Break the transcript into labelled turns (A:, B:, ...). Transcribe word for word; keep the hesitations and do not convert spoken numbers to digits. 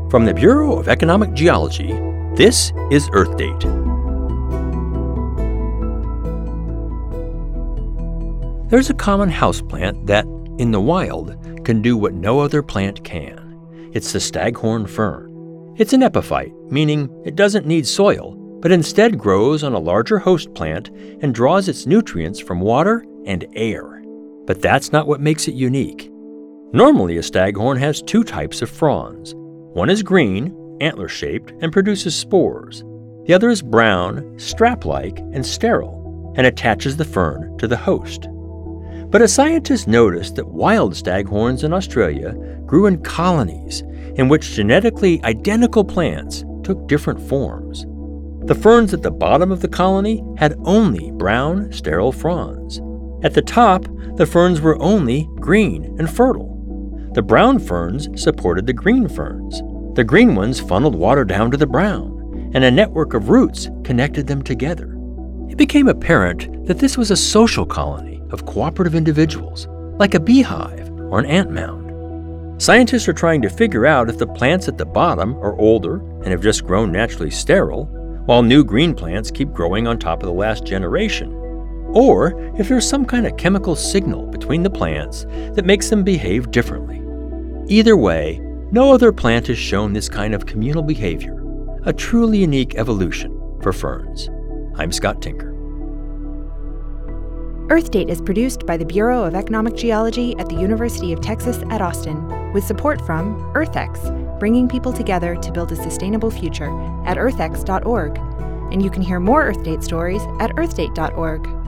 A: From the Bureau of Economic Geology, this is Earth Date. There's a common houseplant that, in the wild, can do what no other plant can. It's the staghorn fern. It's an epiphyte, meaning it doesn't need soil, but instead grows on a larger host plant and draws its nutrients from water and air. But that's not what makes it unique. Normally, a staghorn has two types of fronds. One is green, antler-shaped, and produces spores. The other is brown, strap-like, and sterile, and attaches the fern to the host. But a scientist noticed that wild staghorns in Australia grew in colonies in which genetically identical plants took different forms. The ferns at the bottom of the colony had only brown, sterile fronds. At the top, the ferns were only green and fertile. The brown ferns supported the green ferns. The green ones funneled water down to the brown, and a network of roots connected them together. It became apparent that this was a social colony of cooperative individuals, like a beehive or an ant mound. Scientists are trying to figure out if the plants at the bottom are older and have just grown naturally sterile, while new green plants keep growing on top of the last generation, or if there's some kind of chemical signal between the plants that makes them behave differently. Either way, no other plant has shown this kind of communal behavior, a truly unique evolution for ferns. I'm Scott Tinker.
B: Earth Date is produced by the Bureau of Economic Geology at the University of Texas at Austin, with support from EarthX, bringing people together to build a sustainable future at earth x dot org. And you can hear more Earth Date stories at earth date dot org.